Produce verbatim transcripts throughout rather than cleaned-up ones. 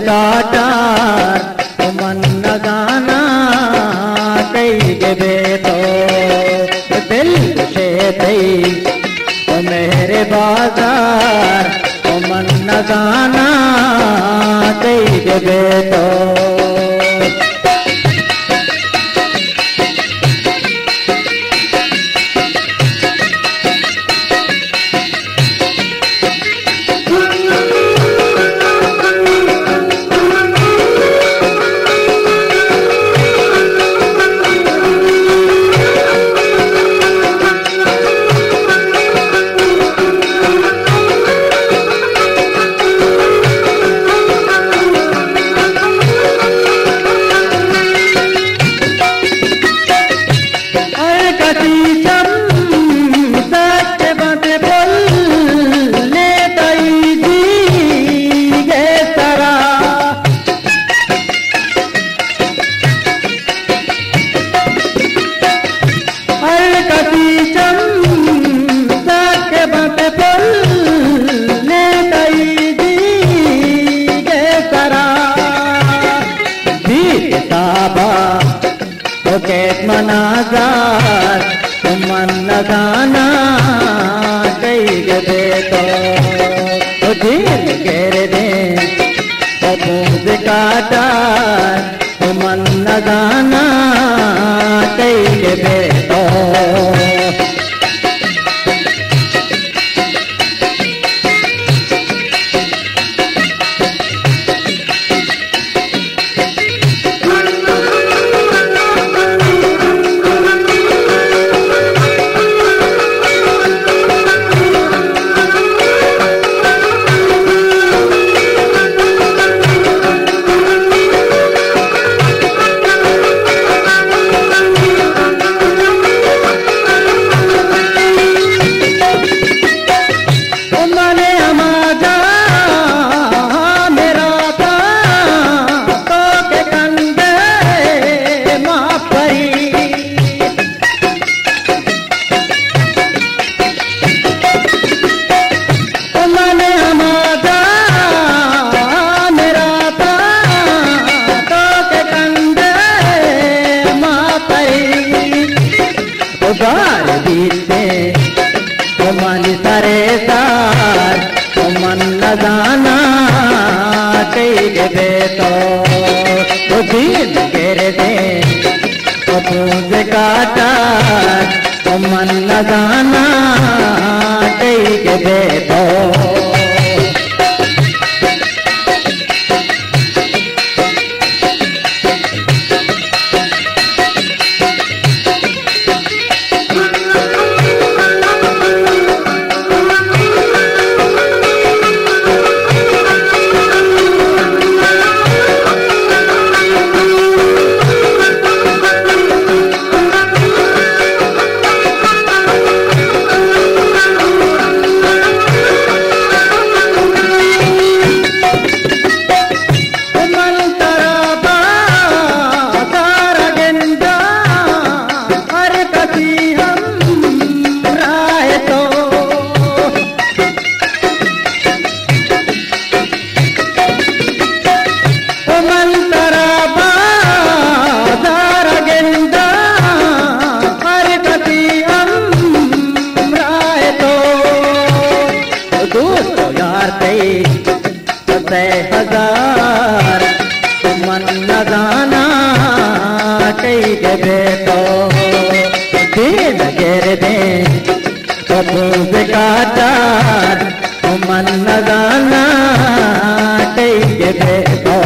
काटार मन गाना कई गे तो दिल से तई ओ मेरे बाजार ओ मन गाना कई गे तो मनाजार मन गाना कई गे तो दिल घेर दे बूंद काटार मन गाना कई गे तो उगार बीते ओ मन सरे सार ओ मन लगाना कई गे तो ओ दिल घेर दे ओ बूंद काटार ओ मन लगाना कई गे तो हजार मन लगाना कई गे तो दिल घेर दे बूंद काटार मन लगाना कई गे तो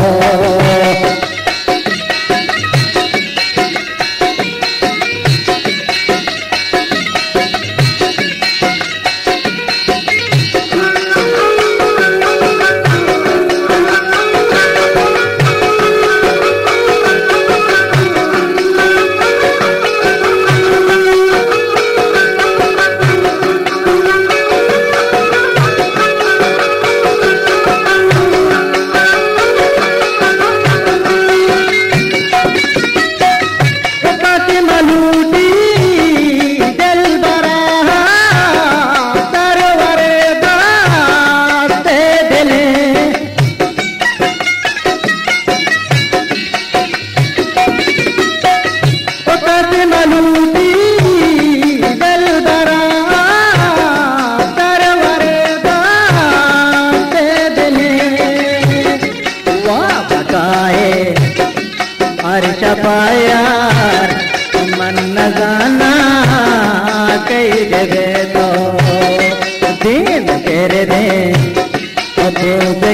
घेर दे, अखियों से